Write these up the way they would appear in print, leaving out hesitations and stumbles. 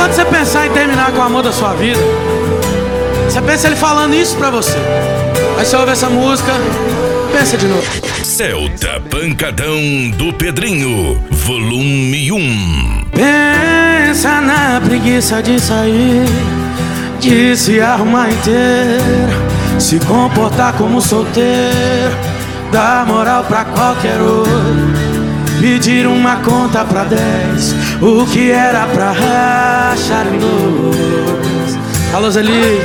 quando você pensar em terminar com o amor da sua vida, você pensa ele falando isso pra você. Aí você ouve essa música, pensa de novo. Celta Pancadão do Pedrinho, volume 1. Pensa na preguiça de sair, de se arrumar inteiro, se comportar como solteiro, dar moral pra qualquer outro, pedir uma conta pra 10, o que era pra rachar em dois. Alô, Zeli.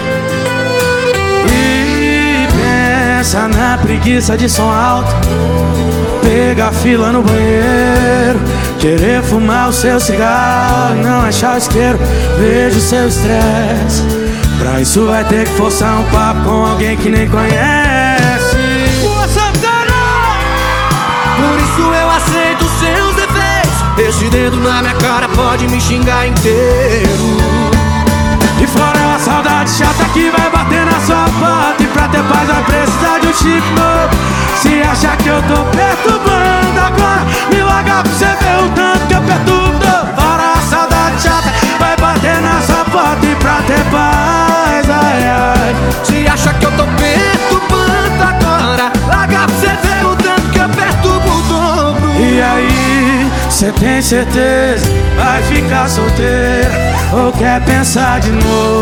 E pensa na preguiça de som alto, pegar fila no banheiro, querer fumar o seu cigarro, não achar o isqueiro, vejo o seu estresse. Pra isso vai ter que forçar um papo com alguém que nem conhece. Boa, Santana! Por isso eu aceito seus defeitos. Esse dedo na minha cara pode me xingar inteiro. E fora a saudade chata que vai bater na sua porta, e pra ter paz vai precisar de um chip novo. Se acha que eu tô perturbando agora, me larga pra você ver o tanto que eu perturbo. Fora a saudade chata vai bater na sua porta, e pra ter paz, ai, ai. Se acha que eu tô perturbando agora, larga pra você ver o tanto que eu perturbo o dobro. E aí, cê tem certeza, vai ficar solteira ou quer pensar de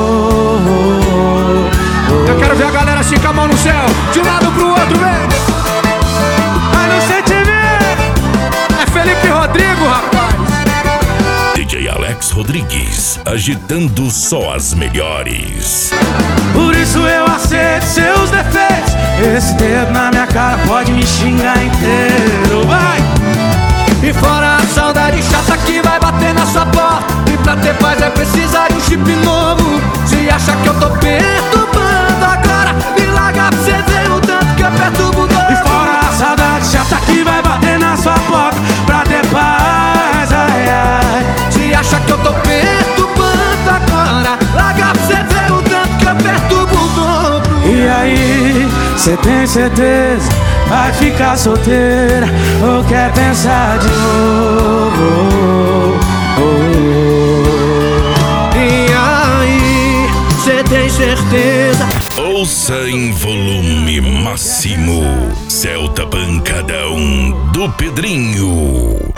novo? Eu quero ver a galera assim com a mão no céu, de um lado pro outro, vem. Vai no sentimento. É Felipe Rodrigo, rapaz. DJ Alex Rodrigues, agitando só as melhores. Por isso eu aceito seus defeitos. Esse dedo na minha cara pode me xingar inteiro. Vai! E fora a saudade chata que vai bater na sua porta, e pra ter paz vai precisar de um chip novo. Se acha que eu tô perturbando agora, me larga pra você ver o tanto que eu perturbo o dobro. E fora a saudade chata que vai bater na sua porta, pra ter paz, ai, ai. Se acha que eu tô perturbando agora, larga pra você ver o tanto que eu perturbo o dobro. E aí, cê tem certeza, vai ficar solteira ou quer pensar de novo? E aí, cê tem certeza? Ouça em volume máximo. Celta Pancadão do Pedrinho.